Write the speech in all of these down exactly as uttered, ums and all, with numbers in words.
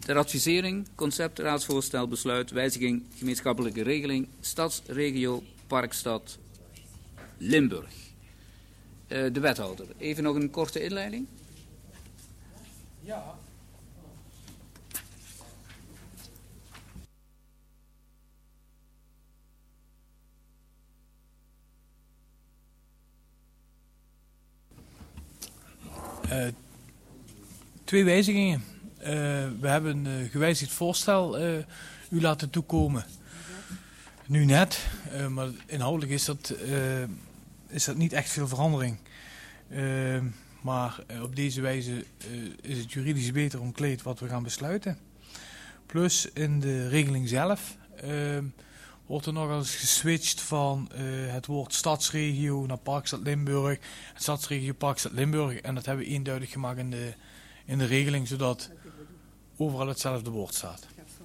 ter advisering, concept, raadsvoorstel, besluit, wijziging, gemeenschappelijke regeling, stadsregio, Parkstad, Limburg. Uh, de wethouder, even nog een korte inleiding. Ja. Uh, twee wijzigingen. Uh, we hebben een uh, gewijzigd voorstel uh, u laten toekomen. Nu net, uh, maar inhoudelijk is dat, uh, is dat niet echt veel verandering. Uh, maar uh, op deze wijze uh, is het juridisch beter omkleed wat we gaan besluiten. Plus in de regeling zelf uh, wordt er nog eens geswitcht van uh, het woord stadsregio naar Parkstad Limburg. Het stadsregio Parkstad Limburg. En dat hebben we eenduidig gemaakt in de, in de regeling, zodat overal hetzelfde woord staat.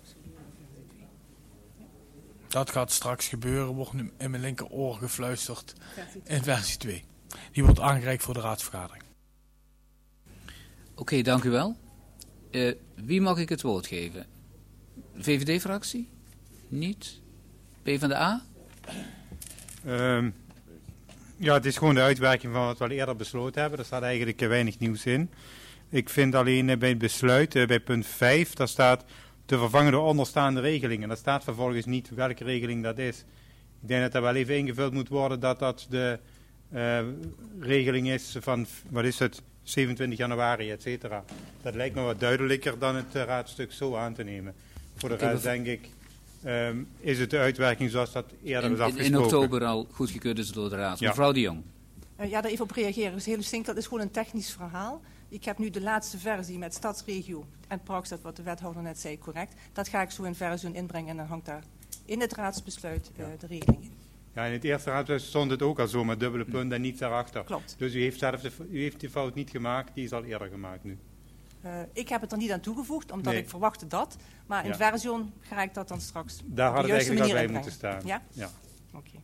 Dat gaat straks gebeuren, wordt nu in mijn linkeroor gefluisterd in versie twee. Die wordt aangereikt voor de raadsvergadering. Oké, okay, dank u wel. Uh, wie mag ik het woord geven? De V V D-fractie? Niet? PvdA? Um, ja, het is gewoon de uitwerking van wat we al eerder besloten hebben. Er staat eigenlijk weinig nieuws in. Ik vind alleen uh, bij het besluit, uh, bij punt vijf, daar staat te vervangen door onderstaande regelingen. Daar staat vervolgens niet welke regeling dat is. Ik denk dat er wel even ingevuld moet worden dat dat de uh, regeling is van, wat is het, zevenentwintig januari, et cetera. Dat lijkt me wat duidelijker dan het uh, raadstuk zo aan te nemen. Voor de rest denk ik, um, is het de uitwerking zoals dat eerder in, is afgesproken. In oktober al goedgekeurd is door de raad. Ja. Mevrouw de Jong. Uh, ja, daar even op reageren. Dus heel distinct, dat is gewoon een technisch verhaal. Ik heb nu de laatste versie met stadsregio en Parkstad, wat de wethouder net zei, correct. Dat ga ik zo in versie inbrengen en dan hangt daar in het raadsbesluit uh, de regeling in. Ja, in het eerste raadsbesluit stond het ook al zo met dubbele punten en niets daarachter. Klopt. Dus u heeft, zelf de, u heeft die fout niet gemaakt, die is al eerder gemaakt nu. Uh, ik heb het er niet aan toegevoegd, omdat nee. ik verwachtte dat. Maar in ja. version ga ik dat dan straks daar op had de het juiste eigenlijk manier al bij inbrengen. moeten staan. Ja? Ja. Oké. Okay.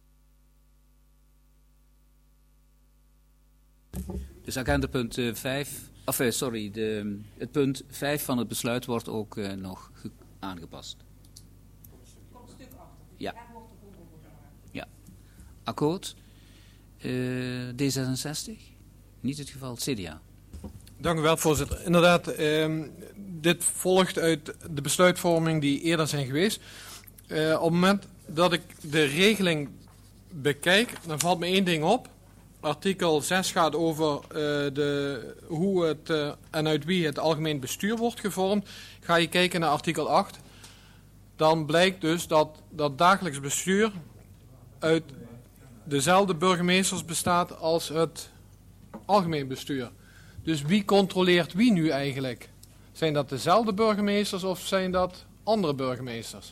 Dus agenda punt uh, vijf, of uh, sorry, de, het punt vijf van het besluit wordt ook uh, nog ge- aangepast. Komt een stuk achter. Ja. Ja. Akkoord. Uh, D zesenzestig? Niet het geval. C D A. Dank u wel, voorzitter. Inderdaad, eh, dit volgt uit de besluitvorming die eerder zijn geweest. Uh, op het moment dat ik de regeling bekijk, dan valt me één ding op. Artikel zes gaat over uh, de, hoe het uh, en uit wie het algemeen bestuur wordt gevormd. Ga je kijken naar artikel acht, dan blijkt dus dat dat dagelijks bestuur uit dezelfde burgemeesters bestaat als het algemeen bestuur. Dus wie controleert wie nu eigenlijk? Zijn dat dezelfde burgemeesters of zijn dat andere burgemeesters?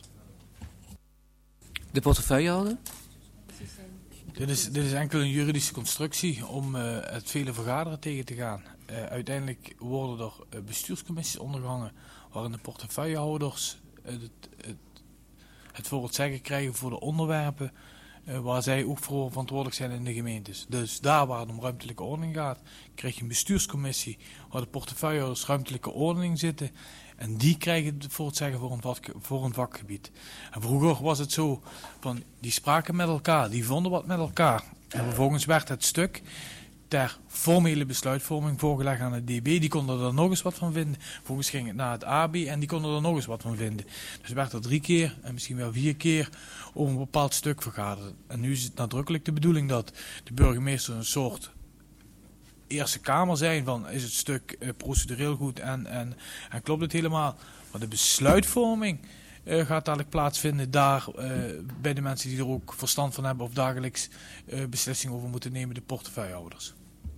De portefeuillehouder? Dit is, dit is enkel een juridische constructie om uh, het vele vergaderen tegen te gaan. Uh, uiteindelijk worden er uh, bestuurscommissies ondergehangen waarin de portefeuillehouders uh, het, het, het voor het zeggen krijgen voor de onderwerpen uh, waar zij ook voor verantwoordelijk zijn in de gemeentes. Dus daar waar het om ruimtelijke ordening gaat, krijg je een bestuurscommissie waar de portefeuillehouders ruimtelijke ordening zitten. En die krijgen het voor het zeggen voor een, vak, voor een vakgebied. En vroeger was het zo, van, die spraken met elkaar, die vonden wat met elkaar. En vervolgens werd het stuk ter formele besluitvorming voorgelegd aan het D B. Die konden er nog eens wat van vinden. Vervolgens ging het naar het A B en die konden er nog eens wat van vinden. Dus werd er drie keer en misschien wel vier keer over een bepaald stuk vergaderd. En nu is het nadrukkelijk de bedoeling dat de burgemeester een soort Eerste Kamer zijn van is het stuk uh, procedureel goed en, en, en klopt het helemaal. Maar de besluitvorming uh, gaat dadelijk plaatsvinden daar uh, bij de mensen die er ook verstand van hebben of dagelijks uh, beslissingen over moeten nemen, de portefeuillehouders.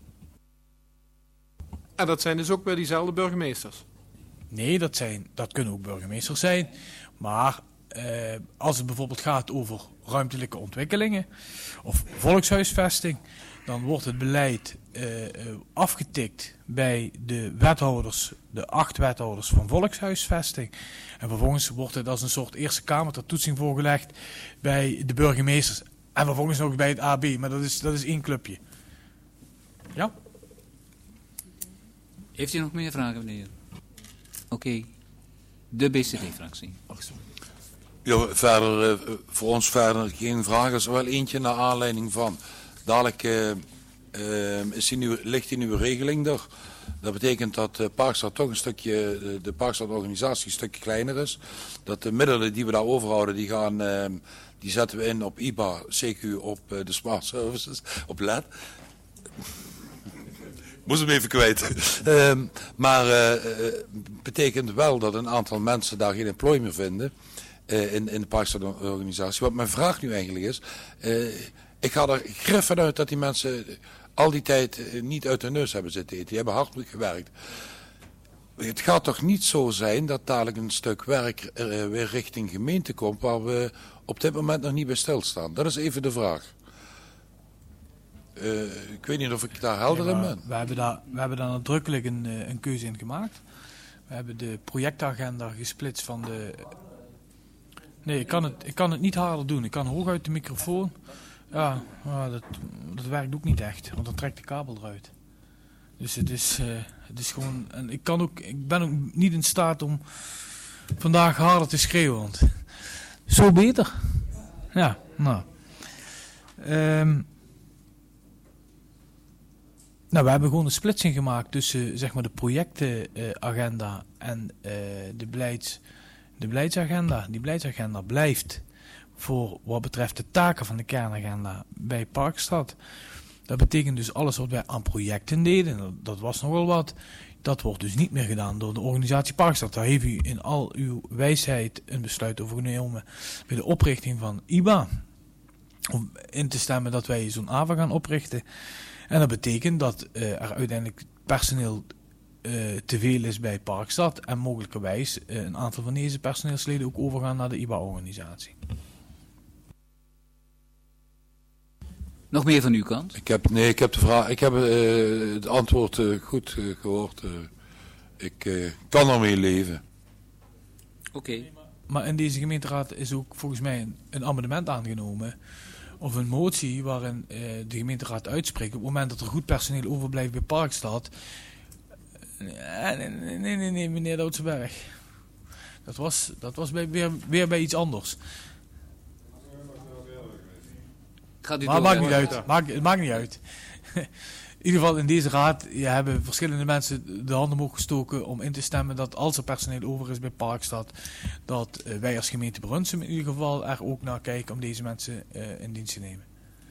En dat zijn dus ook weer diezelfde burgemeesters? Nee, dat, zijn, dat kunnen ook burgemeesters zijn. Maar uh, als het bijvoorbeeld gaat over ruimtelijke ontwikkelingen of volkshuisvesting, dan wordt het beleid uh, uh, afgetikt bij de wethouders, de acht wethouders van volkshuisvesting. En vervolgens wordt het als een soort Eerste Kamer ter toetsing voorgelegd bij de burgemeesters. En vervolgens nog bij het A B, maar dat is, dat is één clubje. Ja? Heeft u nog meer vragen, meneer? Oké. Okay. De B C D-fractie. Ja, verder, uh, voor ons verder geen vragen. Er is wel eentje naar aanleiding van. Dadelijk uh, uh, is die nieuwe, ligt die nieuwe regeling er. Dat betekent dat uh, Parkstad toch een stukje, uh, de Parkstad-organisatie een stukje kleiner is. Dat de middelen die we daar overhouden, die, gaan, uh, die zetten we in op I B A, C Q, op uh, de Smart Services, op L E D. Moest hem even kwijt. uh, maar uh, uh, betekent wel dat een aantal mensen daar geen employ meer vinden. Uh, in, in de Parkstad-organisatie. Wat mijn vraag nu eigenlijk is, uh, ik ga er grif vanuit dat die mensen al die tijd uh, niet uit de neus hebben zitten eten. Die hebben hard gewerkt. Het gaat toch niet zo zijn dat dadelijk een stuk werk uh, weer richting gemeente komt waar we op dit moment nog niet bij stilstaan. Dat is even de vraag. Uh, ik weet niet of ik daar helder ja, in ben. We hebben daar, we hebben daar nadrukkelijk een, een keuze in gemaakt. We hebben de projectagenda gesplitst van de... Nee, ik kan, het, ik kan het niet harder doen. Ik kan hooguit de microfoon. Ja, ja dat, dat werkt ook niet echt, want dan trekt de kabel eruit. Dus het is, uh, het is gewoon... En ik, kan ook, ik ben ook niet in staat om vandaag harder te schreeuwen, want... Zo beter. Ja, nou... Um, Nou, we hebben gewoon een splitsing gemaakt tussen zeg maar, de projectenagenda uh, en uh, de, beleids, de beleidsagenda. Die beleidsagenda blijft voor wat betreft de taken van de kernagenda bij Parkstad. Dat betekent dus alles wat wij aan projecten deden, dat, dat was nogal wat, dat wordt dus niet meer gedaan door de organisatie Parkstad. Daar heeft u in al uw wijsheid een besluit over genomen bij de oprichting van I B A. Om in te stemmen dat wij zo'n A V A gaan oprichten. En dat betekent dat uh, er uiteindelijk personeel uh, te veel is bij Parkstad. En mogelijkerwijs uh, een aantal van deze personeelsleden ook overgaan naar de I B A-organisatie. Nog meer van uw kant? Ik heb, nee, ik heb de vraag, ik heb uh, het antwoord uh, goed uh, gehoord. Uh, ik uh, kan ermee leven. Oké. Okay. Maar in deze gemeenteraad is ook volgens mij een, een amendement aangenomen... Of een motie waarin uh, de gemeenteraad uitspreekt... op het moment dat er goed personeel overblijft bij Parkstad... Uh, nee, nee, nee, nee, nee, meneer Doutsenberg. Dat was, dat was bij, weer, weer bij iets anders. Gaat u maar het maakt niet uit. Maakt, het maakt niet uit. In ieder geval in deze raad je hebben verschillende mensen de handen omhoog gestoken om in te stemmen dat als er personeel over is bij Parkstad, dat uh, wij als gemeente Brunsum in ieder geval er ook naar kijken om deze mensen uh, in dienst te nemen.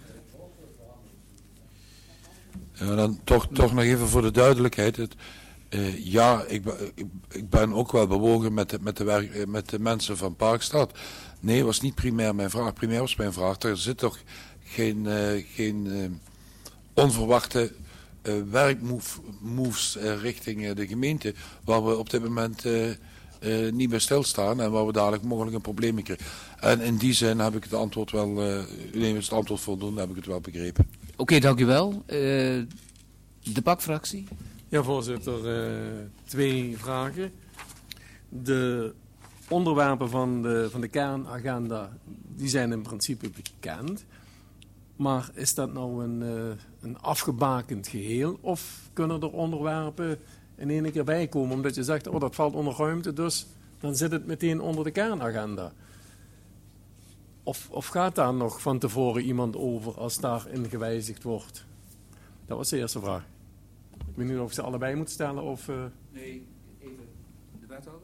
Ja, dan toch, toch nog even voor de duidelijkheid. Het, uh, ja, ik, ik, ik ben ook wel bewogen met de, met, de werk, met de mensen van Parkstad. Nee, was niet primair mijn vraag. Primair was mijn vraag. Er zit toch geen... Uh, geen uh, onverwachte uh, werkmoves uh, richting uh, de gemeente, waar we op dit moment uh, uh, niet bij stilstaan en waar we dadelijk mogelijk een probleem mee krijgen. En in die zin heb ik het antwoord wel, uh, neem het antwoord voldoende, heb ik het wel begrepen. Oké, okay, dank u wel. Uh, de Pakfractie. Ja, voorzitter, uh, twee vragen. De onderwerpen van de, van de kernagenda, die zijn in principe bekend. Maar is dat nou een, uh, een afgebakend geheel? Of kunnen er onderwerpen in één keer bij komen? Omdat je zegt, oh dat valt onder ruimte, dus dan zit het meteen onder de kernagenda. Of, of gaat daar nog van tevoren iemand over als daarin gewijzigd wordt? Dat was de eerste vraag. Ik weet niet of ik ze allebei moet stellen of... Uh... Nee, even de wethouder.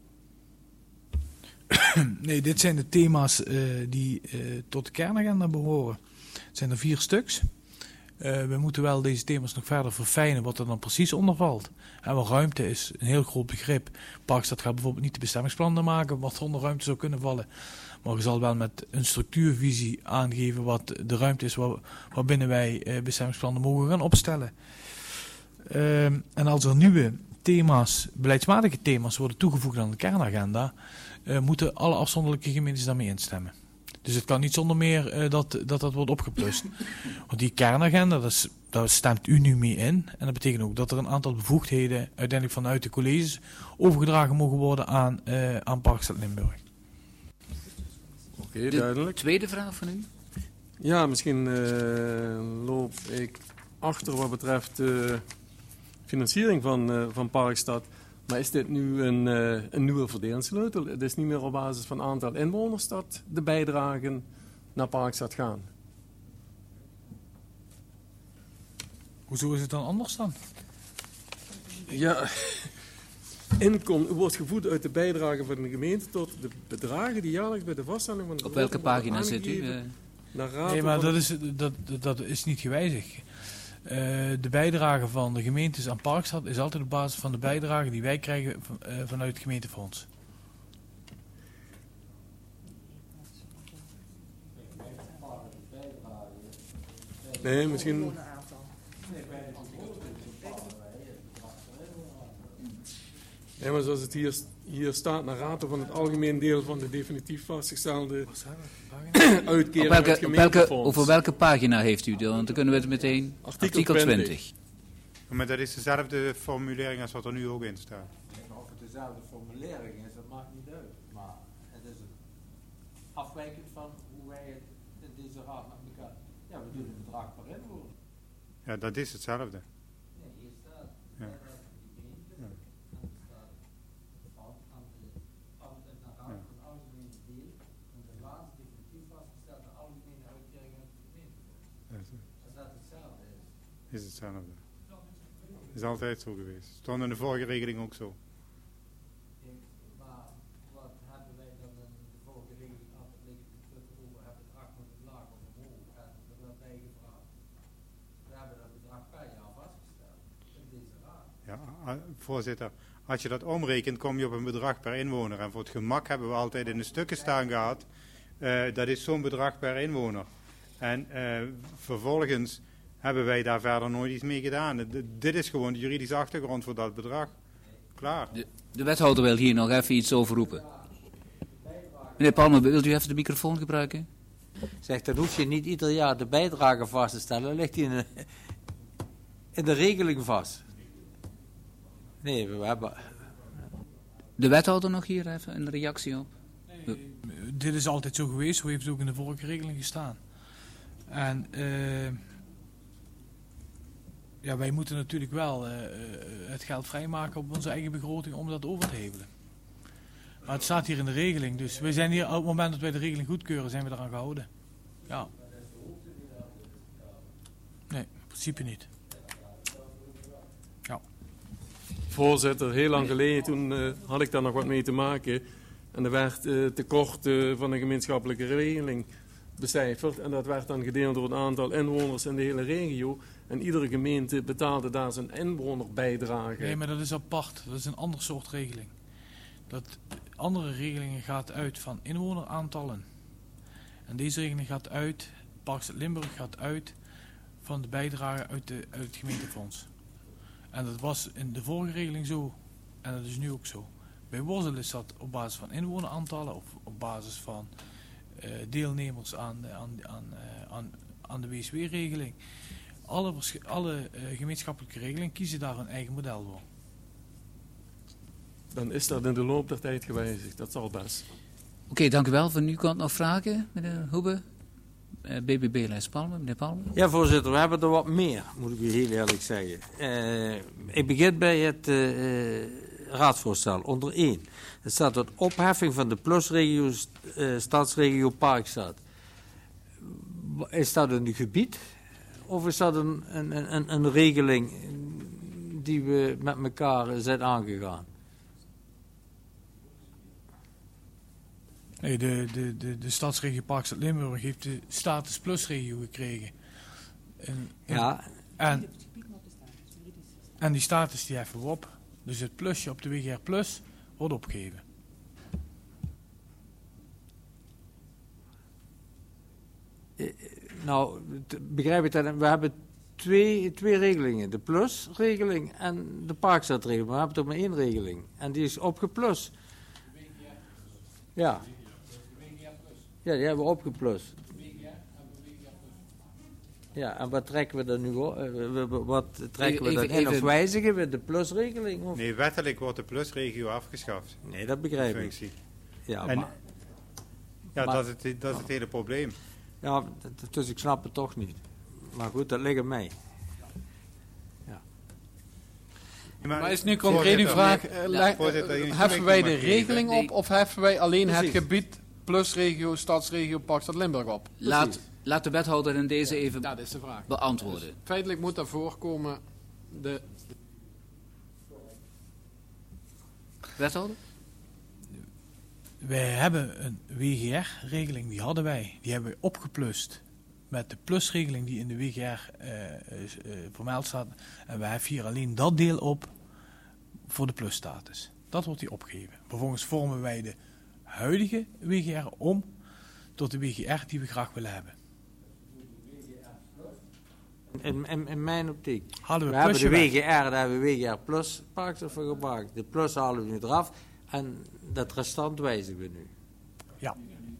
Nee, dit zijn de thema's uh, die uh, tot de kernagenda behoren. Het zijn er vier stuks. Uh, we moeten wel deze thema's nog verder verfijnen wat er dan precies onder valt. En wel ruimte is een heel groot begrip. Parkstad gaat bijvoorbeeld niet de bestemmingsplannen maken wat onder ruimte zou kunnen vallen. Maar je zal wel met een structuurvisie aangeven wat de ruimte is waar, waarbinnen wij uh, bestemmingsplannen mogen gaan opstellen. Uh, en als er nieuwe thema's, beleidsmatige thema's worden toegevoegd aan de kernagenda, uh, moeten alle afzonderlijke gemeentes daarmee instemmen. Dus het kan niet zonder meer uh, dat, dat dat wordt opgeplust. Want die kernagenda, dat is, daar stemt u nu mee in. En dat betekent ook dat er een aantal bevoegdheden uiteindelijk vanuit de colleges overgedragen mogen worden aan, uh, aan Parkstad Limburg. Oké, okay, duidelijk. Tweede vraag van u? Ja, misschien uh, loop ik achter wat betreft de uh, financiering van, uh, van Parkstad. Maar is dit nu een, uh, een nieuwe verdelingssleutel? Het is niet meer op basis van aantal inwoners dat de bijdragen naar Parkstad gaan. Hoezo is het dan anders dan? Ja, inkom wordt gevoed uit de bijdrage van de gemeente tot de bedragen die jaarlijks bij de vaststelling van de Op welke begroting pagina worden zit u? aangegeven Uh, naar raad Nee, maar van- dat is, dat, dat is niet gewijzigd. Uh, de bijdrage van de gemeentes aan Parkstad is altijd op basis van de bijdrage die wij krijgen van, uh, vanuit het gemeentefonds. Nee, misschien... Nee, maar zoals het hier, hier staat, naar raad van het algemeen deel van de definitief vastgestelde uitkering op uit welke, op welke, gemeentefonds. over welke pagina heeft u dan? Dan kunnen we het meteen... Artikel Artikel twintig. twintig. Maar dat is dezelfde formulering als wat er nu ook in staat. Of het dezelfde formulering is, dat maakt niet uit. Maar het is een afwijkend van hoe wij het in deze raad met elkaar... Ja, we doen een bedrag per inwoner. Ja, dat is hetzelfde. Nee, hier staat... Ja. Ja. Ja. En er staat... Van aan de... Altijd naar raad van de algemene deel... En de laatste definitief vastgestelde algemene uitkering uit de gemeente. Dat is- Als dat hetzelfde is... is hetzelfde. Is altijd zo geweest. Stond in de vorige regeling ook zo. Maar wat hebben wij dan in de vorige regeling altijd liggen te putten over het bedrag moet het laag of omhoog en er werd bij gevraagd. We hebben dat bedrag per jaar vastgesteld in deze raad. Ja, a- voorzitter, als je dat omrekent kom je op een bedrag per inwoner. En voor het gemak hebben we altijd in de stukken staan gehad. Uh, dat is zo'n bedrag per inwoner. En uh, vervolgens hebben wij daar verder nooit iets mee gedaan. D- dit is gewoon de juridische achtergrond voor dat bedrag. Klaar. De, de wethouder wil hier nog even iets over roepen. Meneer Palmer, wilt u even de microfoon gebruiken? Zegt, dan hoef je niet ieder jaar de bijdrage vast te stellen. Dan ligt die in de, in de regeling vast. Nee, we hebben... De wethouder nog hier even een reactie op? Uh, dit is altijd zo geweest, zo heeft het ook in de vorige regeling gestaan. En uh, ja, wij moeten natuurlijk wel uh, uh, het geld vrijmaken op onze eigen begroting om dat over te hevelen. Maar het staat hier in de regeling, dus wij zijn hier op het moment dat wij de regeling goedkeuren, zijn we eraan gehouden. Ja. Nee, in principe niet. Ja. Voorzitter, heel lang geleden toen uh, had ik daar nog wat mee te maken. En er werd uh, tekort uh, van de gemeenschappelijke regeling becijferd. En dat werd dan gedeeld door het aantal inwoners in de hele regio. En iedere gemeente betaalde daar zijn inwonerbijdrage. Nee, maar dat is apart. Dat is een ander soort regeling. Dat andere regelingen gaat uit van inwoneraantallen. En deze regeling gaat uit, Parkstad Limburg gaat uit van de bijdrage uit, de, uit het gemeentefonds. En dat was in de vorige regeling zo. En dat is nu ook zo. Bij Worzel is dat op basis van inwoneraantallen of op basis van uh, deelnemers aan, aan, aan, uh, aan, aan de W S W-regeling. Alle, alle uh, gemeenschappelijke regelingen kiezen daar een eigen model voor. Dan is dat in de loop der tijd gewijzigd. Dat zal best. Oké, okay, dank u wel. Van u kant nog vragen, meneer Hoebe? Uh, B B B-lijst Palmer, meneer Palmer? Ja, voorzitter, we hebben er wat meer, moet ik u heel eerlijk zeggen. Uh, ik begin bij het uh, raadsvoorstel, onder één. Er staat dat opheffing van de plusregio, uh, stadsregio Parkstad. Is dat een gebied of is dat een, een, een, een regeling die we met elkaar zijn aangegaan? Nee, de, de, de, de stadsregio Parkstad Limburg heeft de status plusregio gekregen. En, Ja. En, en die status die heffen we op. Dus het plusje op de W G R Plus wordt opgegeven. Nou, begrijp ik dat? We hebben twee, twee regelingen. De plusregeling en de Parkstadregeling. Maar we hebben toch maar één regeling. En die is opgeplus. Ja. Ja, die hebben we opgeplust. Ja, en wat trekken we dan nu op? Wat trekken we dan in? Of wijzigen we de plusregeling? Of? Nee, wettelijk wordt de plusregio afgeschaft. Nee, dat begrijp Functie. ik. Ja, En, maar, ja maar- dat, is het, dat is het hele probleem. ja, dat- dus ik snap het toch niet. Maar goed, dat ligt aan mij. Ja. Maar is nu concreet uw vraag, uh, Ja, voorzitter, jullie heffen wij de toelichting mag regeling geven. op of heffen wij alleen het Precies. gebied plus regio, stadsregio, Parkstad Limburg op? Laat, laat de wethouder in deze even Dat is de vraag. beantwoorden. Feitelijk moet daar voorkomen de... Wethouder? Wij hebben een W G R-regeling, die hadden wij. Die hebben wij opgeplust met de plusregeling die in de W G R eh, eh, vermeld staat. En we heffen hier alleen dat deel op voor de plusstatus. Dat wordt hier opgegeven. Vervolgens vormen wij de huidige W G R om tot de W G R die we graag willen hebben. In, in, in mijn optiek. Halen we, We hebben de plusje W G R, weg. daar hebben we W G R plus Parkstad voor gebruikt. De plus halen we nu eraf en dat restant wijzigen we nu. Ja.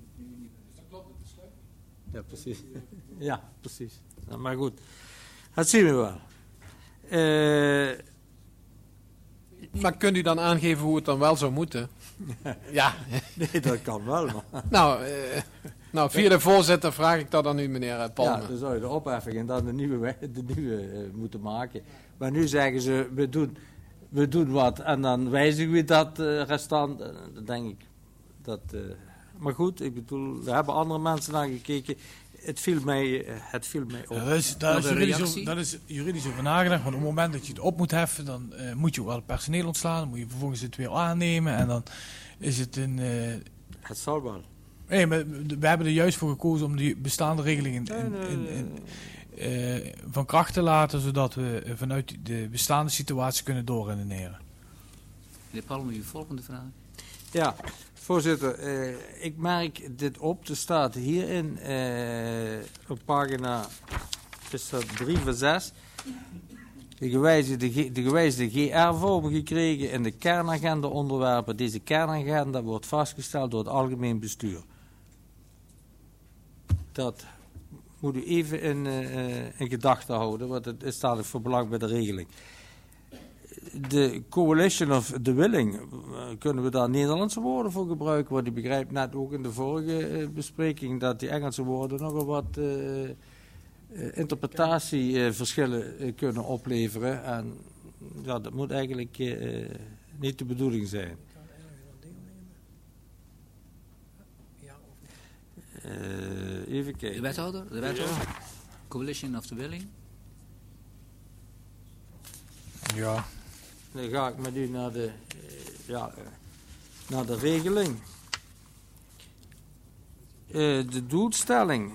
Ja, precies. Ja, precies. Nou, maar goed, dat zien we wel. Eh, Maar kunt u dan aangeven hoe het dan wel zou moeten? Ja, nee, dat kan wel. Maar. nou, eh, nou, via de voorzitter vraag ik dat aan u, meneer eh, Palme. Ja, dan zou je de opheffing en dan de nieuwe, we- de nieuwe eh, moeten maken. Maar nu zeggen ze, we doen, we doen wat en dan wijzigen we dat eh, restant. Eh, Dan denk ik dat... eh, maar goed, ik bedoel, er hebben andere mensen naar gekeken. Het viel mij, eh, het viel mij op. Ja, dat is, daar is Een juridisch, reactie? over, dat is juridisch over nagedacht. Want op het moment dat je het op moet heffen, dan eh, moet je ook wel het personeel ontslaan. Dan moet je vervolgens het weer aannemen. En dan is het een... eh, Het zal wel. nee, maar we hebben er juist voor gekozen om die bestaande regelingen in, Nee, in, nee, in, in, eh, van kracht te laten. Zodat we eh, vanuit de bestaande situatie kunnen doorredeneren. Meneer Palme, uw volgende vraag. Ja, voorzitter, eh, ik merk dit op. Er staat hierin eh, op pagina is dat drie van zes. De gewijzigde, G- de gewijzigde G R-vorm gekregen in de kernagenda onderwerpen. Deze kernagenda wordt vastgesteld door het algemeen bestuur. Dat moet u even in, eh, in gedachten houden, want het is dadelijk voor belang bij de regeling. De coalition of the willing, eh, kunnen we daar Nederlandse woorden voor gebruiken? Want ik begrijp net ook in de vorige eh, bespreking dat die Engelse woorden nogal wat eh, eh, interpretatieverschillen eh, kunnen opleveren. En ja, dat moet eigenlijk eh, niet de bedoeling zijn. Eh, even De kijken. wethouder? De wethouder? Coalition of the Willing? Ja. Dan ga ik met u naar de, eh, ja, eh, naar de regeling. Eh, de doelstelling,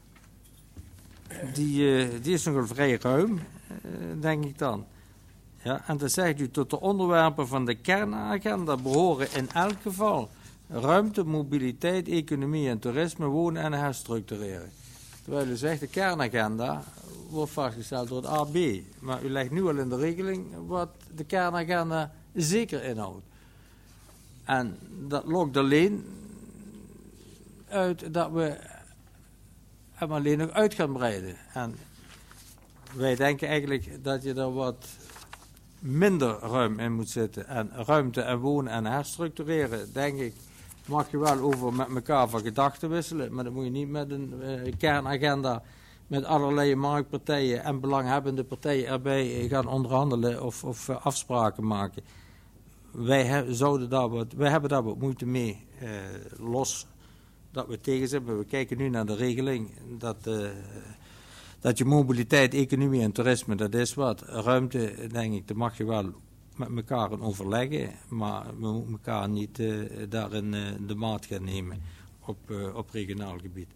die, eh, die is nogal vrij ruim, eh, denk ik dan. Ja, en dan zegt u, tot de onderwerpen van de kernagenda behoren in elk geval ruimte, mobiliteit, economie en toerisme, wonen en herstructureren. Terwijl u zegt, de kernagenda wordt vastgesteld door het A B. Maar u legt nu al in de regeling wat de kernagenda zeker inhoudt. En dat lokt alleen uit dat we hem alleen nog uit gaan breiden. En wij denken eigenlijk dat je er wat minder ruim in moet zitten. En ruimte en wonen en herstructureren, denk ik, mag je wel over met elkaar van gedachten wisselen. Maar dan moet je niet met een uh, kernagenda met allerlei marktpartijen en belanghebbende partijen erbij uh, gaan onderhandelen of, of uh, afspraken maken. Wij, he, zouden daar wat, wij hebben daar wat moeite mee, uh, los dat we tegen zijn. Maar we kijken nu naar de regeling dat, uh, dat je mobiliteit, economie en toerisme, dat is wat. Ruimte, denk ik, dat mag je wel met elkaar in overleggen, maar we moeten elkaar niet uh, daarin uh, de maat gaan nemen op, uh, op regionaal gebied.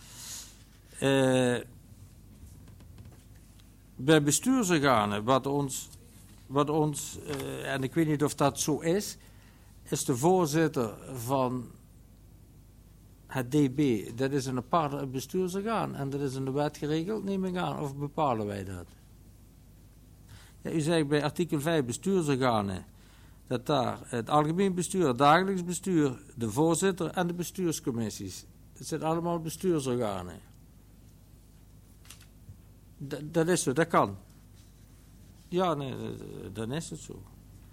Uh, bij bestuursorganen, wat ons, wat ons uh, en ik weet niet of dat zo is, is de voorzitter van het D B. Dat is een apart bestuursorgaan en dat is in de wet geregeld, neem ik aan, of bepalen wij dat? Ja, u zegt bij artikel vijf bestuursorganen dat daar het algemeen bestuur, het dagelijks bestuur, de voorzitter en de bestuurscommissies. Dat zijn allemaal bestuursorganen. D- dat is zo, dat kan. Ja, nee, dan is het zo.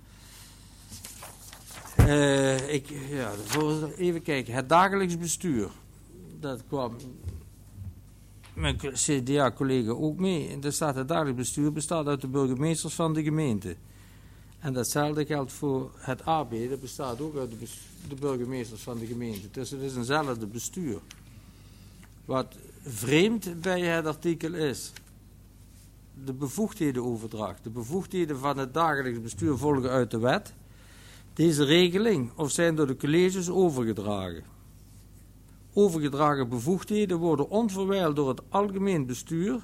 Uh, ik, ja, de voorzitter, even kijken. Het dagelijks bestuur. Dat kwam mijn C D A-collega ook mee. En daar staat het dagelijks bestuur bestaat uit de burgemeesters van de gemeente. En datzelfde geldt voor het A B. Dat bestaat ook uit de, bes- de burgemeesters van de gemeente. Dus het is eenzelfde bestuur. Wat vreemd bij het artikel is, de bevoegdhedenoverdracht. De bevoegdheden van het dagelijks bestuur volgen uit de wet. Deze regeling of zijn door de colleges overgedragen. Overgedragen bevoegdheden worden onverwijld door het algemeen bestuur,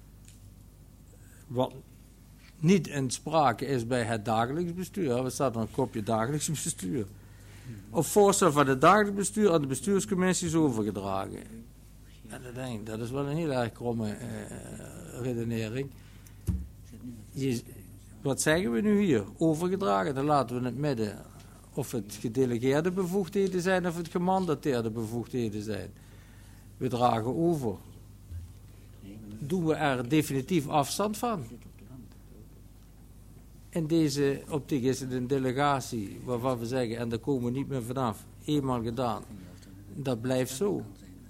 wat niet in sprake is bij het dagelijks bestuur. Er staat dan een kopje dagelijks bestuur. Op voorstel van het dagelijks bestuur aan de bestuurscommissies overgedragen. En dat, denk ik, dat is wel een heel erg kromme eh, redenering. Je, wat zeggen we nu hier? Overgedragen, dan laten we in het midden of het gedelegeerde bevoegdheden zijn of het gemandateerde bevoegdheden zijn. We dragen over. Doen we er definitief afstand van? In deze optiek is het een delegatie waarvan we zeggen, en daar komen we niet meer vanaf, eenmaal gedaan. Dat blijft zo.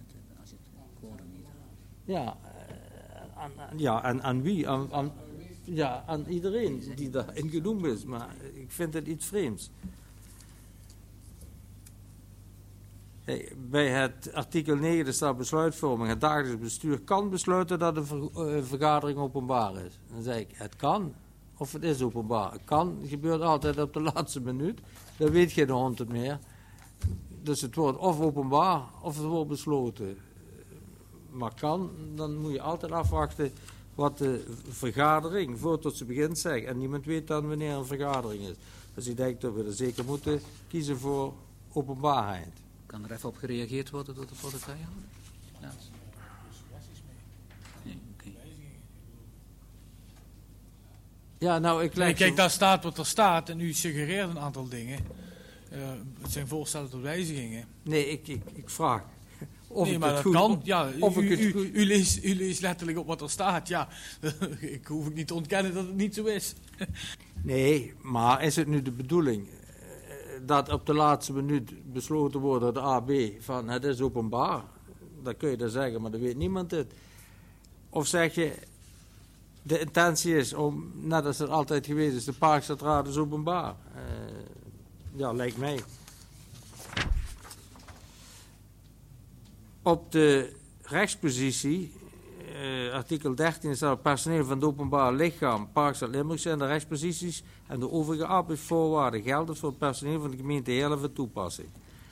Ja, aan, aan, ja, aan, aan wie? Aan, aan, ja, aan iedereen die daarin genoemd is. Maar ik vind het iets vreemds. Hey, bij het artikel negen staat besluitvorming. Het dagelijks bestuur kan besluiten dat een ver, uh, vergadering openbaar is. Dan zeg ik, het kan of het is openbaar. Het kan, het gebeurt altijd op de laatste minuut. Dan weet geen hond het meer. Dus het wordt of openbaar of het wordt besloten. Maar kan, dan moet je altijd afwachten wat de vergadering voordat ze begint zegt. En niemand weet dan wanneer een vergadering is. Dus ik denk dat we er zeker moeten kiezen voor openbaarheid. Kan er even op gereageerd worden door de portefeuillehouder? Ja. Nee, okay. Ja, nou, ik leg Nee, kijk, daar staat wat er staat en u suggereert een aantal dingen. Uh, het zijn voorstellen tot wijzigingen. Nee, ik, ik, ik vraag. Of nee, ik maar het dat goed, kan. Ja, of u, ik het u, goed... u, leest, u leest letterlijk op wat er staat. Ja, ik hoef ik niet te ontkennen dat het niet zo is. Nee, maar is het nu de bedoeling dat op de laatste minuut besloten wordt door de A B van het is openbaar? Dat kun je dan zeggen, maar dan weet niemand het. Of zeg je, de intentie is om, net als het altijd geweest is, de Parkstadraad is openbaar. Uh, ja, lijkt mij. Op de rechtspositie, uh, artikel dertien staat het personeel van het openbaar lichaam, Parkstad Limburg zijn de rechtsposities en de overige arbeidsvoorwaarden gelden voor het personeel van de gemeente Heerlen van toepassing.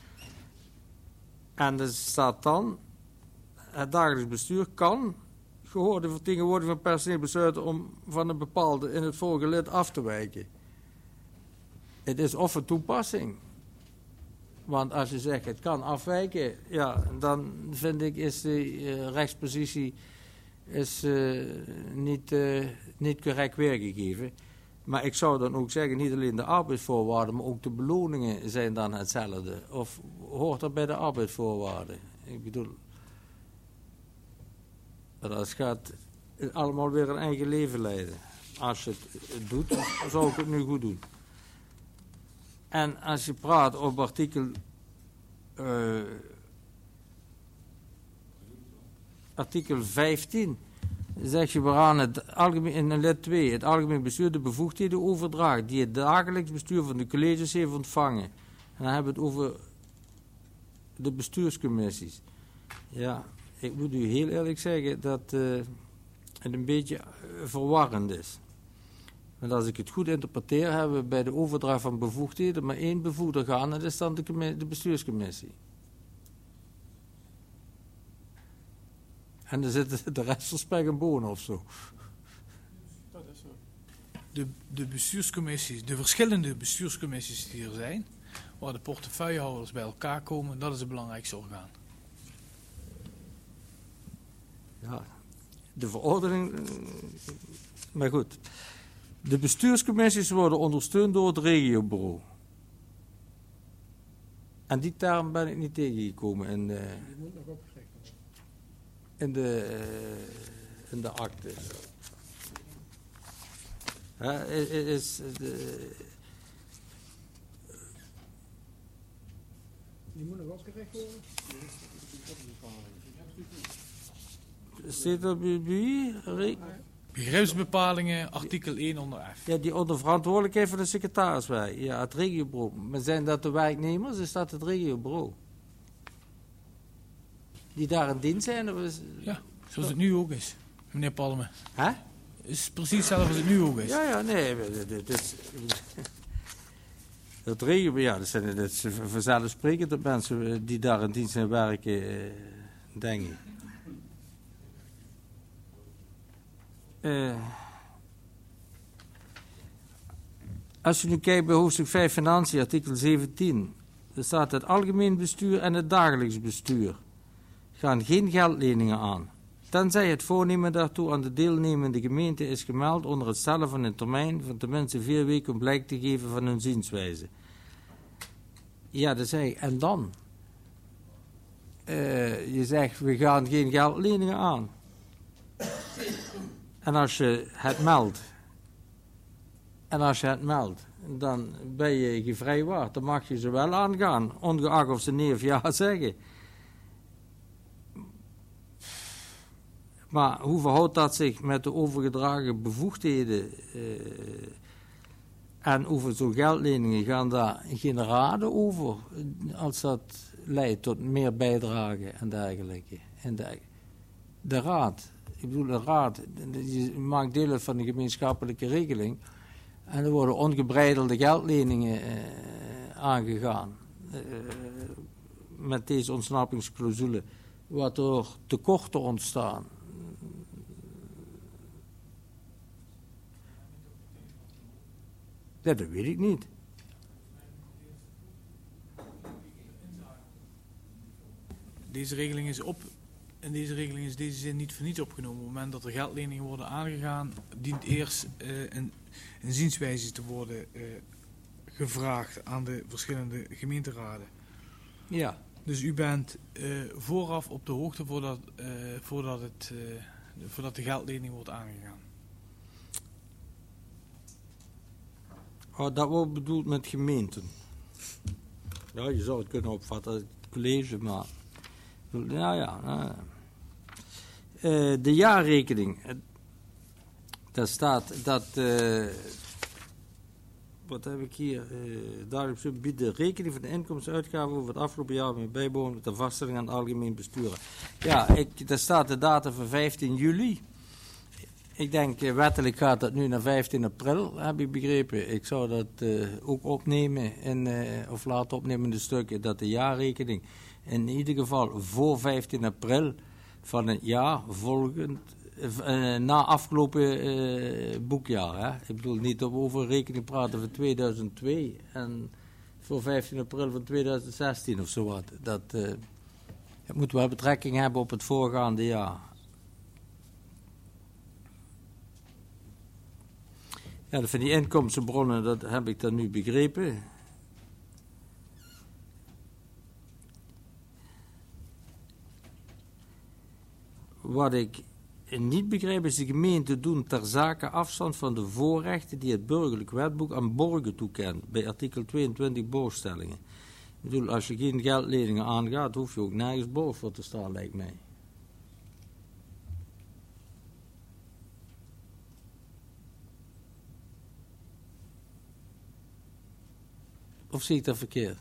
En er staat dan, het dagelijks bestuur kan gehoorde vertegenwoordiging van personeel besluiten om van een bepaalde in het volgende lid af te wijken. Het is of een toepassing. Want als je zegt het kan afwijken, ja, dan vind ik is de uh, rechtspositie is, uh, niet, uh, niet correct weergegeven. Maar ik zou dan ook zeggen, niet alleen de arbeidsvoorwaarden, maar ook de beloningen zijn dan hetzelfde. Of hoort dat bij de arbeidsvoorwaarden? Ik bedoel, dat gaat allemaal weer een eigen leven leiden. Als je het doet, zou ik het nu goed doen. En als je praat op artikel uh, artikel vijftien, zeg je waaraan het algemeen, in lid twee, het algemeen bestuur de bevoegdheden overdraagt die het dagelijks bestuur van de colleges heeft ontvangen. En dan hebben we het over de bestuurscommissies. Ja, ik moet u heel eerlijk zeggen dat uh, het een beetje uh, verwarrend is. Want als ik het goed interpreteer, hebben we bij de overdracht van bevoegdheden maar één bevoegder gaan, en dat is dan de, de bestuurscommissie. En dan zit de rest van spek en bonen of zo. Dat is zo. De, de bestuurscommissies, de verschillende bestuurscommissies die er zijn, waar de portefeuillehouders bij elkaar komen, dat is het belangrijkste orgaan. Ja, de verordening, maar goed. De bestuurscommissies worden ondersteund door het regiobureau. En die term ben ik niet tegengekomen in de, in de, in de akte. Ja, is de, die moet nog opgerecht worden? Zit er bij wie? Begripsbepalingen, artikel één onder F. Ja, die onder verantwoordelijkheid van de secretaris wij. Ja, het regiobureau. Maar zijn dat de werknemers? Is dat het regiobureau? Die daar in dienst zijn? Of is... Ja, zoals het nu ook is, meneer Palme. Hè? Het is precies hetzelfde als het nu ook is. Ja, ja, nee. Dit is... Het regio, ja, dat zijn dat is vanzelfsprekend dat mensen die daar in dienst zijn werken, eh, denk ik. Uh, als je nu kijkt bij hoofdstuk vijf Financiën, artikel zeventien, er staat het algemeen bestuur en het dagelijks bestuur gaan geen geldleningen aan, tenzij het voornemen daartoe aan de deelnemende gemeente is gemeld onder het stellen van een termijn van tenminste vier weken om blijk te geven van hun zienswijze. Ja, dat zeg ik. En dan? Uh, je zegt, we gaan geen geldleningen aan. En als je het meldt, en als je het meldt, dan ben je gevrijwaard. Dan mag je ze wel aangaan, ongeacht of ze nee of ja zeggen. Maar hoe verhoudt dat zich met de overgedragen bevoegdheden? Uh, en over zo'n geldleningen gaan daar geen raden over, als dat leidt tot meer bijdragen en dergelijke. En de, de raad, ik bedoel de raad, je maakt deel uit van de gemeenschappelijke regeling en er worden ongebreidelde geldleningen uh, aangegaan uh, met deze ontsnappingsclausule, waardoor tekorten ontstaan. Ja, dat weet ik niet. Deze regeling is op. In deze regeling is deze zin niet voor niets opgenomen. Op het moment dat er geldleningen worden aangegaan, dient eerst uh, een, een zienswijze te worden uh, gevraagd aan de verschillende gemeenteraden. Ja. Dus u bent uh, vooraf op de hoogte voordat, uh, voordat, het, uh, voordat de geldlening wordt aangegaan. Oh, dat wordt bedoeld met gemeenten. Ja, je zou het kunnen opvatten als het college, maar... Nou ja... Nou ja. Uh, de jaarrekening. Uh, daar staat dat... Uh, wat heb ik hier? Uh, Daarop biedt de rekening van de inkomstenuitgaven over het afgelopen jaar met bijbehorende ter vaststelling aan het algemeen bestuur. Ja, ik, daar staat de datum van vijftien juli. Ik denk, wettelijk gaat dat nu naar vijftien april, heb ik begrepen. Ik zou dat uh, ook opnemen, in, uh, of laten opnemen in de stukken, dat de jaarrekening in ieder geval voor vijftien april van het jaar volgend, uh, na afgelopen uh, boekjaar. Hè? Ik bedoel niet dat we over een rekening praten van tweeduizend twee en voor vijftien april van tweeduizend zestien of zo wat. Dat, uh, het moet wel betrekking hebben op het voorgaande jaar. Ja, van die inkomstenbronnen, dat heb ik dan nu begrepen. Wat ik niet begrijp is de gemeente doen ter zake afstand van de voorrechten die het burgerlijk wetboek aan borgen toekent, bij artikel tweeëntwintig borgstellingen. Ik bedoel, als je geen geldleningen aangaat, hoef je ook nergens borg voor te staan, lijkt mij. Of zie ik dat verkeerd?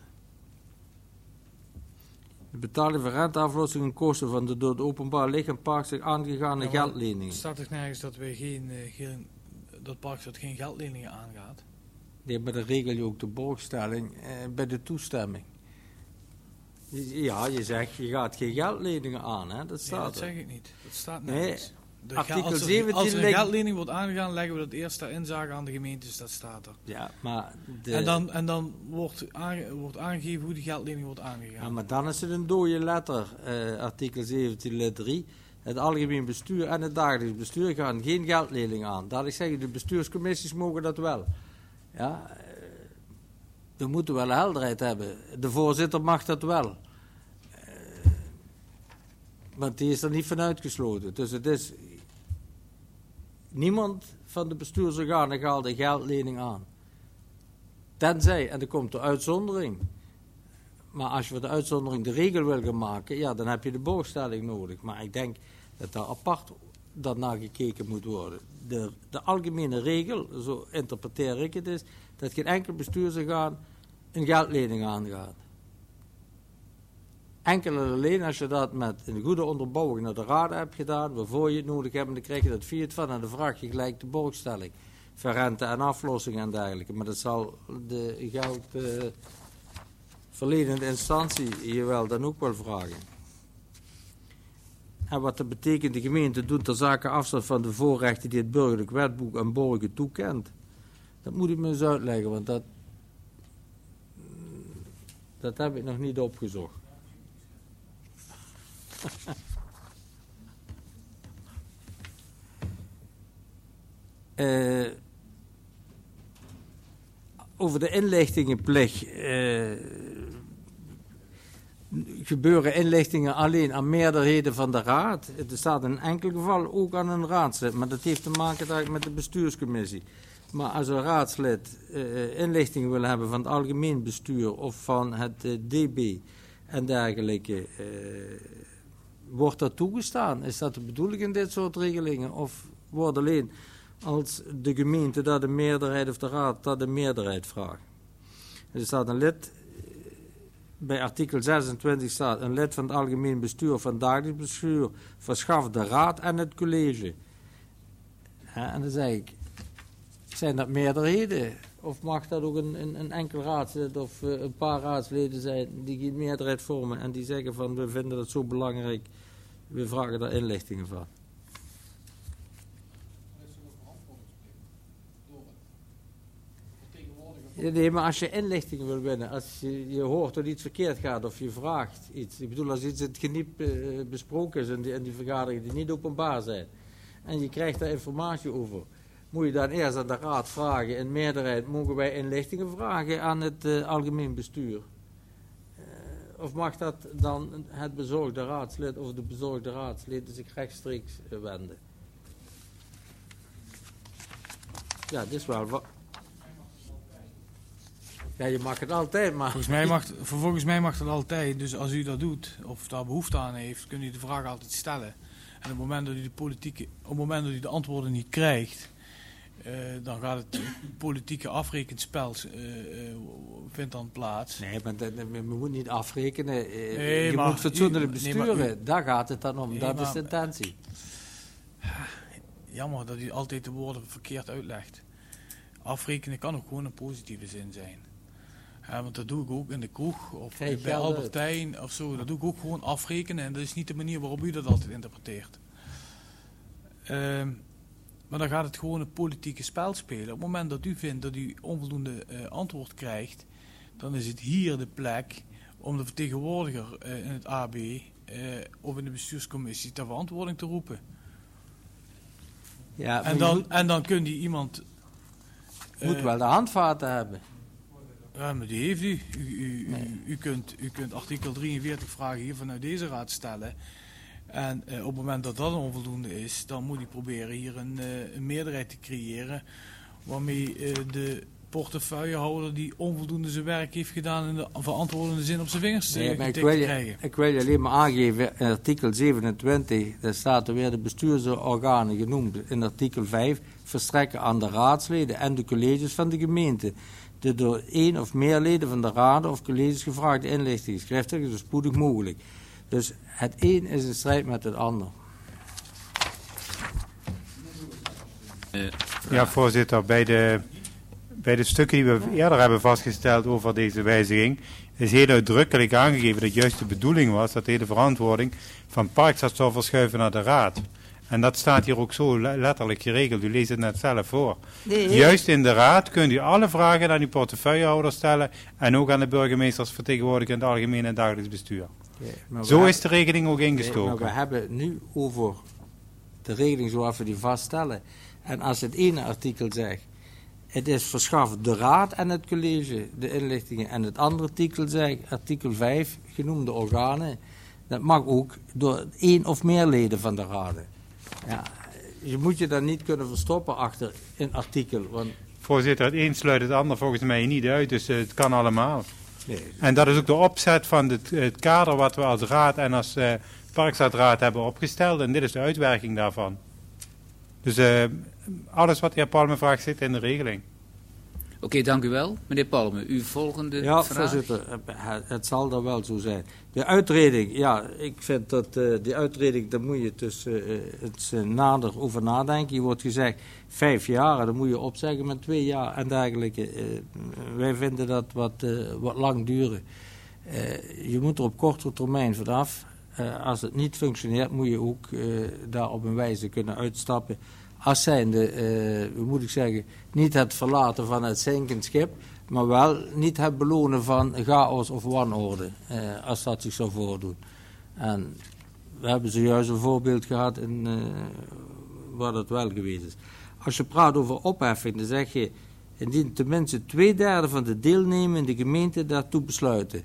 De betaling van renteaflossing en kosten van de door het openbaar lichaam Parkstad aangegane ja, geldleningen. Er staat toch nergens dat, wij geen, uh, geen, dat Parkstad geen geldleningen aangaat? Nee, maar dan regel je ook de borgstelling uh, bij de toestemming. Ja, je zegt je gaat geen geldleningen aan, hè? Dat staat nee, dat er. zeg ik niet. Dat staat nergens. Nee. De Artikel als er, zeventien als er een leg... geldlening wordt aangegaan, leggen we dat eerst ter inzage aan de gemeentes, dat staat er. Ja, maar de... En dan, en dan wordt, aange, wordt aangegeven hoe die geldlening wordt aangegaan. Ja, maar dan is het een dode letter, uh, artikel zeventien lid drie. Het algemeen bestuur en het dagelijks bestuur gaan geen geldlening aan. Dat ik zeg, de bestuurscommissies mogen dat wel. Ja, uh, we moeten wel helderheid hebben. De voorzitter mag dat wel. Uh, want die is er niet van uitgesloten. Dus het is... Niemand van de bestuursorganen gaat de geldlening aan. Tenzij, en er komt de uitzondering. Maar als je voor de uitzondering de regel wil gaan maken, ja, dan heb je de borgstelling nodig. Maar ik denk dat daar apart dat naar gekeken moet worden. de, de algemene regel, zo interpreteer ik het, is dat geen enkel bestuursorgaan een geldlening aangaat. Enkel en alleen als je dat met een goede onderbouwing naar de raad hebt gedaan, waarvoor je het nodig hebt, dan krijg je dat fiat van en dan vraag je gelijk de borgstelling, verrente en aflossing en dergelijke. Maar dat zal de geldverlenende uh, instantie je wel dan ook wel vragen. En wat dat betekent, de gemeente doet ter zake afstand van de voorrechten die het burgerlijk wetboek aan borgen toekent. Dat moet ik me eens uitleggen, want dat, dat heb ik nog niet opgezocht. uh, over de inlichtingenplicht uh, gebeuren inlichtingen alleen aan meerderheden van de raad. Het staat in een enkel geval ook aan een raadslid, maar dat heeft te maken met de bestuurscommissie. Maar als een raadslid uh, inlichtingen wil hebben van het algemeen bestuur of van het uh, D B en dergelijke, uh, wordt dat toegestaan? Is dat de bedoeling in dit soort regelingen? Of wordt alleen als de gemeente dat de meerderheid of de raad dat de meerderheid vraagt? Er staat een lid, bij artikel zesentwintig staat, een lid van het algemeen bestuur of van het dagelijks bestuur verschaft de raad en het college. Ja, en dan zeg ik, zijn dat meerderheden? Of mag dat ook een, een, een enkel raadslid of uh, een paar raadsleden zijn die geen meerderheid vormen en die zeggen van we vinden dat zo belangrijk, we vragen daar inlichtingen van. Ja, nee, maar als je inlichtingen wil winnen, als je, je hoort dat iets verkeerd gaat of je vraagt iets, ik bedoel als iets in het geniep uh, besproken is en die, en die vergaderingen die niet openbaar zijn en je krijgt daar informatie over, moet je dan eerst aan de raad vragen. In meerderheid mogen wij inlichtingen vragen aan het uh, algemeen bestuur. Uh, of mag dat dan het bezorgde raadslid of de bezorgde raadsleden zich rechtstreeks uh, wenden? Ja, dit is wel wat. Ja, je mag het altijd, maar... Volgens mij mag, volgens mij mag dat altijd. Dus als u dat doet, of daar behoefte aan heeft, kunt u de vraag altijd stellen. En op het moment dat u de politieke, op het moment dat u de antwoorden niet krijgt, uh, dan gaat het politieke afrekenspel uh, uh, vindt dan plaats. Nee, maar dat, we moeten niet afrekenen. Uh, nee, je maar, moet fatsoenlijk besturen. Nee, u, daar gaat het dan om. Nee, dat maar, is de intentie. Jammer dat u altijd de woorden verkeerd uitlegt. Afrekenen kan ook gewoon een positieve zin zijn. Ja, want dat doe ik ook in de kroeg of Kijk, bij Albertijn of zo. Dat doe ik ook gewoon afrekenen en dat is niet de manier waarop u dat altijd interpreteert. Uh, maar dan gaat het gewoon een politieke spel spelen. Op het moment dat u vindt dat u onvoldoende uh, antwoord krijgt, dan is het hier de plek om de vertegenwoordiger uh, in het A B uh, of in de bestuurscommissie ter verantwoording te roepen. Ja, en, dan, moet, en dan kun je iemand... Uh, moet wel de handvaten hebben. Ja, maar die heeft u. U, u, nee. u, u, kunt, u kunt artikel drieënveertig vragen hier vanuit deze raad stellen. En uh, op het moment dat dat onvoldoende is, dan moet u proberen hier een, uh, een meerderheid te creëren waarmee uh, de portefeuillehouder die onvoldoende zijn werk heeft gedaan in de verantwoordende zin op zijn vingers nee, uh, maar ik wil, je, krijgen. Ik wil je alleen maar aangeven, in artikel zevenentwintig, daar staat er weer de bestuursorganen genoemd. In artikel vijf verstrekken aan de raadsleden en de colleges van de gemeente de door één of meer leden van de raden of colleges gevraagde inlichtingen schriftelijk zo spoedig mogelijk. Dus het een is in strijd met het ander. Ja, voorzitter, bij de, bij de stukken die we eerder hebben vastgesteld over deze wijziging is heel uitdrukkelijk aangegeven dat juist de bedoeling was dat de hele verantwoording van Parkstad zou verschuiven naar de raad. En dat staat hier ook zo letterlijk geregeld. U leest het net zelf voor. Nee. Juist in de raad kunt u alle vragen aan uw portefeuillehouder stellen en ook aan de burgemeesters vertegenwoordigen in het algemeen en dagelijks bestuur. Ja, zo is de regeling ook ingestoken. Nee, maar we hebben het nu over de regeling zoals we die vaststellen. En als het ene artikel zegt, het is verschaft de raad en het college de inlichtingen. En het andere artikel zegt, artikel vijf, genoemde organen, dat mag ook door één of meer leden van de raden. Ja, je moet je dan niet kunnen verstoppen achter een artikel. Want voorzitter, het een sluit het ander volgens mij niet uit, dus uh, het kan allemaal. Nee. En dat is ook de opzet van het, het kader wat we als raad en als uh, Parkstadraad hebben opgesteld. En dit is de uitwerking daarvan. Dus uh, alles wat de heer Palme vraagt zit in de regeling. Oké, okay, dank u wel. Meneer Palme, uw volgende ja, vraag. Ja, voorzitter, het, het zal dan wel zo zijn. De uitreding, ja, ik vind dat uh, die uitreding, daar moet je dus uh, het uh, nader over nadenken. Hier wordt gezegd vijf jaar, dan moet je opzeggen met twee jaar en dergelijke. Uh, wij vinden dat wat, uh, wat lang duren. Uh, je moet er op korte termijn vanaf. Uh, als het niet functioneert, moet je ook uh, daar op een wijze kunnen uitstappen. Als zijnde, uh, hoe moet ik zeggen, niet het verlaten van het zinkend schip, maar wel niet het belonen van chaos of wanorde, uh, als dat zich zou voordoen. En we hebben zojuist een voorbeeld gehad in, uh, waar dat wel geweest is. Als je praat over opheffing, dan zeg je, indien tenminste twee derde van de deelnemende gemeenten daartoe besluiten.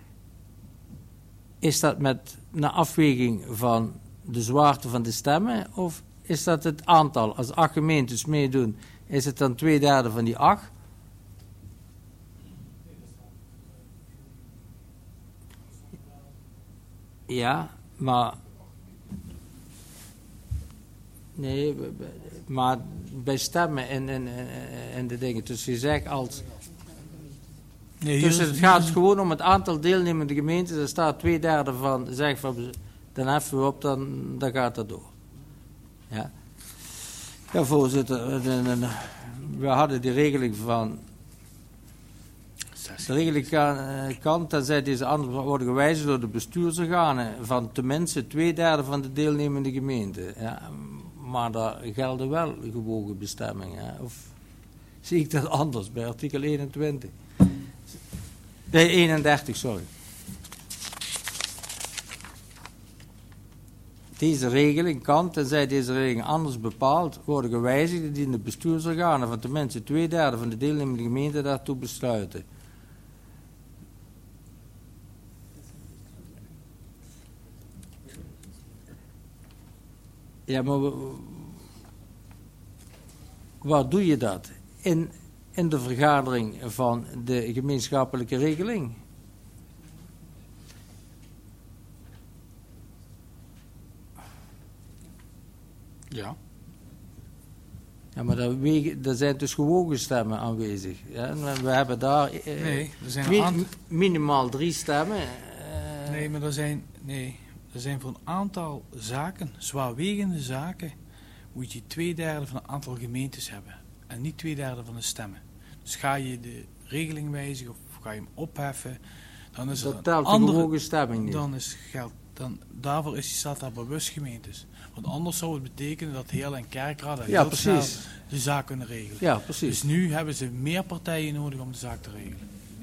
Is dat met naar afweging van de zwaarte van de stemmen, of is dat het aantal? Als acht gemeentes meedoen, is het dan twee derde van die acht? Ja, maar... Nee, maar bij stemmen en, en, en de dingen. Dus je zegt als... Nee, dus het gaat gewoon om het aantal deelnemende gemeentes. Er staat twee derde van, zeg van, dan heffen we op, dan, dan gaat dat door. Ja, ja voorzitter, we hadden die regeling van... De regeling kan, tenzij deze anderen worden gewijzigd door de bestuursorganen van tenminste twee derde van de deelnemende gemeenten. Ja, maar daar gelden wel gewogen bestemmingen. Ja. Of zie ik dat anders bij artikel eenentwintig? Nee, eenendertig, sorry. Deze regeling kan, tenzij deze regeling anders bepaalt, worden gewijzigd indien de bestuursorganen van tenminste twee derde van de deelnemende gemeenten daartoe besluiten. Ja, maar waar doe je dat? In, in de vergadering van de gemeenschappelijke regeling. Ja. Ja, maar daar, wegen, daar zijn dus gewogen stemmen aanwezig. Ja, we hebben daar eh, nee, er zijn mi aantal... minimaal drie stemmen. Uh... Nee, maar er zijn, nee, er zijn voor een aantal zaken, zwaarwegende zaken, moet je twee derde van een aantal gemeentes hebben. En niet twee derde van de stemmen. Dus ga je de regeling wijzigen of ga je hem opheffen, dan is dat er telt een andere... de gewogen stemming niet. Dan is geld... Dan, daarvoor is die staat daar bewust gemeentes. Want anders zou het betekenen dat heel en kerkraad ja, precies. de zaak kunnen regelen. Ja, precies. Dus nu hebben ze meer partijen nodig om de zaak te regelen.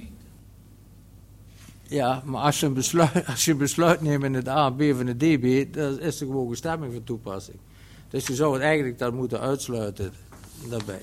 Ja, maar als je een besluit, als je een besluit neemt in het A, B van het D B, dan is er gewoon stemming van toepassing. Dus je zou het eigenlijk dan moeten uitsluiten daarbij.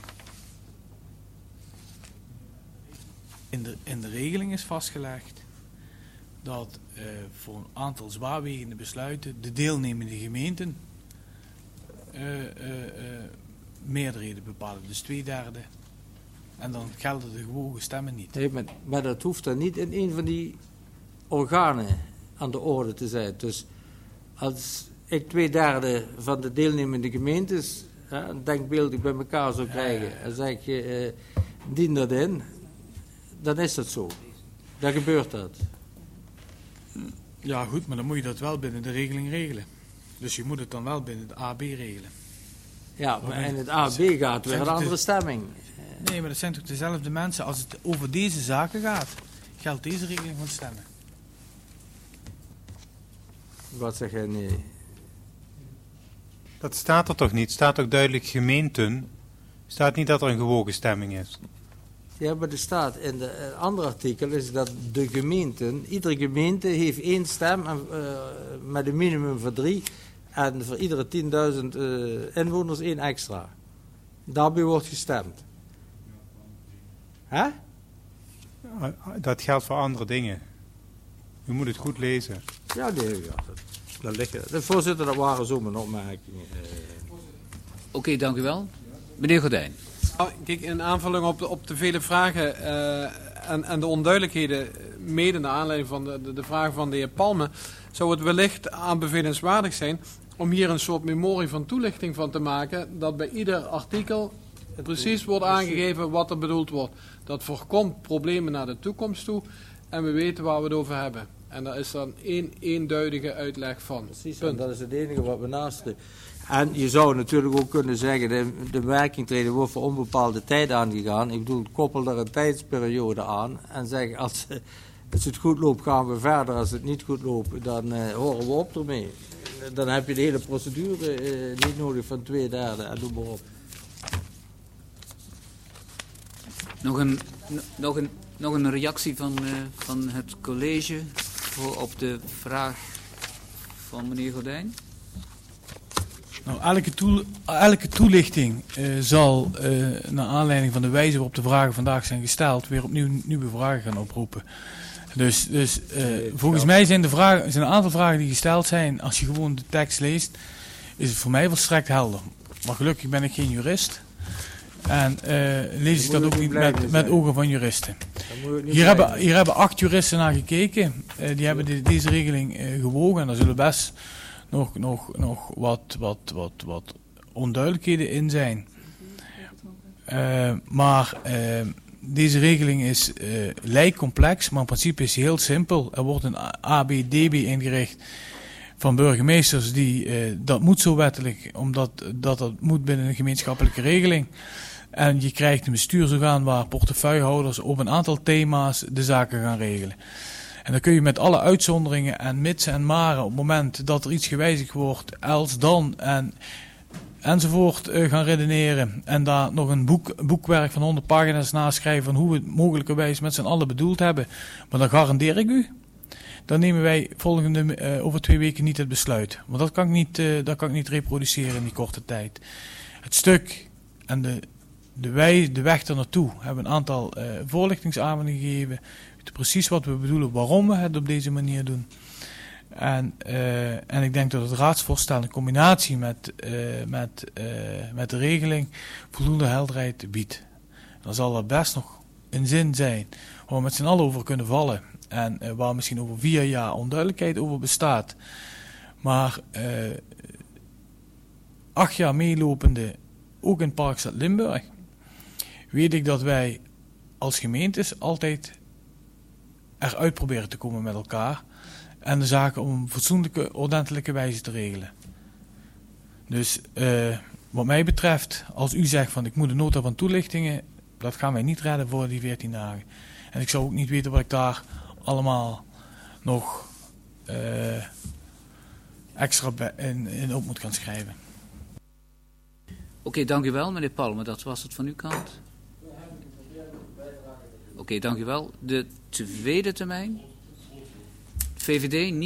In de, in de regeling is vastgelegd dat uh, voor een aantal zwaarwegende besluiten de deelnemende gemeenten uh, uh, uh, meerderheden bepalen, dus twee derde. En dan gelden de gewogen stemmen niet. Nee, maar, maar dat hoeft dan niet in een van die organen aan de orde te zijn. Dus als ik twee derde van de deelnemende gemeentes ja, een denkbeeldig bij elkaar zou krijgen, ja, ja, ja. En zeg je, uh, dien dat in, dan is dat zo. Dan gebeurt dat. Ja goed, maar dan moet je dat wel binnen de regeling regelen. Dus je moet het dan wel binnen de A B regelen. Ja, maar in het A B gaat weer een andere stemming. Nee, maar dat zijn toch dezelfde mensen. Als het over deze zaken gaat, geldt deze regeling van stemmen. Wat zeg jij? Nee. Dat staat er toch niet? Het staat toch duidelijk gemeenten? Staat niet dat er een gewogen stemming is? Ja, maar er staat in het andere artikel is dat de gemeenten, iedere gemeente heeft één stem en, uh, met een minimum van drie. En voor iedere tienduizend uh, inwoners één extra. Daarbij wordt gestemd. Hè? Dat geldt voor andere dingen. U moet het goed lezen. Ja, nee, ja, dat, dat ligt. De voorzitter, dat waren zo mijn opmerkingen. Uh. Oké, okay, dank u wel. Meneer Gordijn. Kijk, in aanvulling op de, op de vele vragen uh, en, en de onduidelijkheden, mede naar aanleiding van de, de, de vraag van de heer Palme, zou het wellicht aanbevelenswaardig zijn om hier een soort memorie van toelichting van te maken, dat bij ieder artikel precies wordt aangegeven wat er bedoeld wordt. Dat voorkomt problemen naar de toekomst toe en we weten waar we het over hebben. En daar is dan één eenduidige uitleg van. Precies, en dat is het enige wat we nastreven. En je zou natuurlijk ook kunnen zeggen, de, de werkingtreden wordt voor onbepaalde tijd aangegaan. Ik bedoel, koppel er een tijdsperiode aan en zeg, als, als het goed loopt gaan we verder. Als het niet goed loopt, dan uh, horen we op ermee. Dan heb je de hele procedure uh, niet nodig van twee derde en doe maar op. Nog een, nog een, nog een reactie van, uh, van het college voor op de vraag van meneer Gordijn? Nou, elke, toe, elke toelichting uh, zal, uh, naar aanleiding van de wijze waarop de vragen vandaag zijn gesteld, weer opnieuw nieuwe vragen gaan oproepen. Dus, dus uh, volgens mij zijn, de vragen, zijn een aantal vragen die gesteld zijn, als je gewoon de tekst leest, is het voor mij volstrekt helder. Maar gelukkig ben ik geen jurist. En uh, lees ik dat ook niet met, met ogen van juristen. Hier hebben, hier hebben acht juristen naar gekeken. Uh, die hebben de, deze regeling uh, gewogen. En er zullen best nog, nog, nog wat, wat, wat, wat onduidelijkheden in zijn. Uh, maar uh, deze regeling is, uh, lijkt complex, maar in principe is die heel simpel. Er wordt een A B D B ingericht van burgemeesters. Die, uh, dat moet zo wettelijk, omdat dat, dat moet binnen een gemeenschappelijke regeling. En je krijgt een bestuursorgaan waar portefeuillehouders op een aantal thema's de zaken gaan regelen. En dan kun je met alle uitzonderingen en mitsen en maren op het moment dat er iets gewijzigd wordt, als dan en enzovoort uh, gaan redeneren. En daar nog een boek, boekwerk van honderd pagina's naschrijven van hoe we het mogelijkerwijs met z'n allen bedoeld hebben. Maar dan garandeer ik u, dan nemen wij volgende uh, over twee weken niet het besluit. Want dat kan ik niet, uh, dat kan ik niet reproduceren in die korte tijd. Het stuk en de De, wij, de weg er naartoe hebben een aantal uh, voorlichtingsavonden gegeven. Weten precies wat we bedoelen, waarom we het op deze manier doen. En, uh, en ik denk dat het raadsvoorstel in combinatie met, uh, met, uh, met de regeling voldoende helderheid biedt. Dan zal er best nog een zin zijn waar we met z'n allen over kunnen vallen. En uh, waar misschien over vier jaar onduidelijkheid over bestaat. Maar uh, acht jaar meelopende, ook in Parkstad Limburg, weet ik dat wij als gemeentes altijd eruit proberen te komen met elkaar en de zaken op een fatsoenlijke, ordentelijke wijze te regelen. Dus uh, wat mij betreft, als u zegt van ik moet een nota van toelichtingen, dat gaan wij niet redden voor die veertien dagen. En ik zou ook niet weten wat ik daar allemaal nog uh, extra in, in op moet gaan schrijven. Oké, okay, dank u wel meneer Palmer, dat was het van uw kant. Oké, okay, dank u wel. De tweede termijn. V V D niet.